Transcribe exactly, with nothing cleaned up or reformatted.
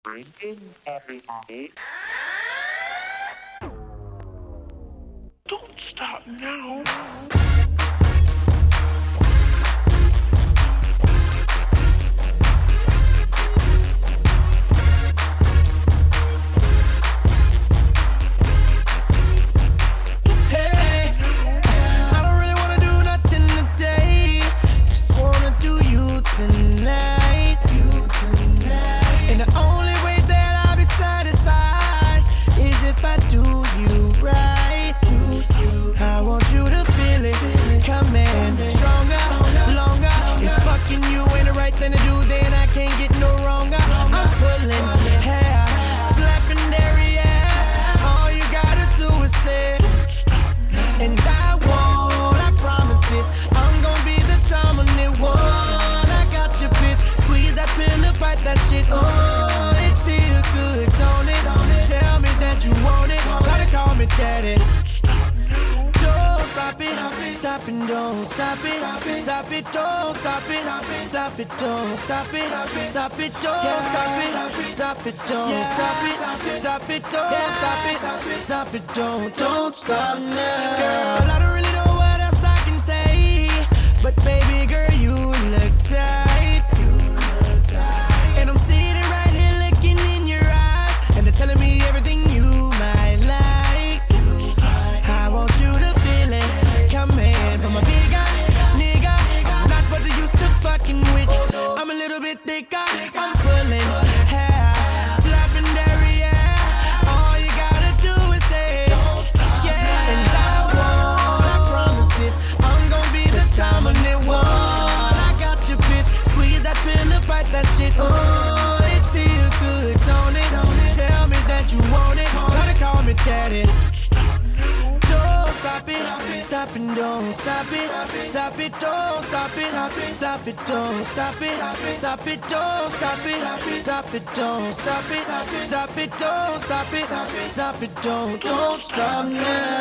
Greetings, everybody. Don't stop now. Tonight, you tonight, and the only way that I'll be satisfied is if I do you right. Do you? I want you to feel it, coming stronger, longer. If fucking you ain't the right thing to do, then I can't get no wronger. I'm pulling hair, slapping dairy ass. All you gotta do is say, and I won't. I promise this. I'm gonna be the dominant one. Squeeze that pillow, bite that shit. Oh, it feels good, don't it? Tell me that you want it. Try to call me daddy. Don't stop it, stop it, don't stop it. Stop it, don't stop it. Stop it, don't stop it. Stop it, don't stop it. Stop it, don't stop it. Stop it, don't stop it. Stop it, don't, don't stop now. Girl, I don't really know what else I can say, but baby girl, you look tight. And I'm sitting right here looking in your eyes, and they're telling me everything you might like. I want you to feel it coming from a big guy, nigga. I'm not what you used to fucking with. I'm a little bit thicker. I'm pulling hair, slapping dairy, yeah. All you gotta do is say, yeah. And I won't, I promise this. I'm gonna be the dominant one. I got your bitch. Squeeze that pillow, bite that shit. Oh, it feels good, don't it? Tell me that you want it. Try to call me daddy. Don't stop it, stop it, don't stop it. Stop it, don't stop it. Stop it, don't stop it. Stop it, don't stop it. Stop it, don't stop it. Stop it, don't stop it. Stop it, don't, don't stop now.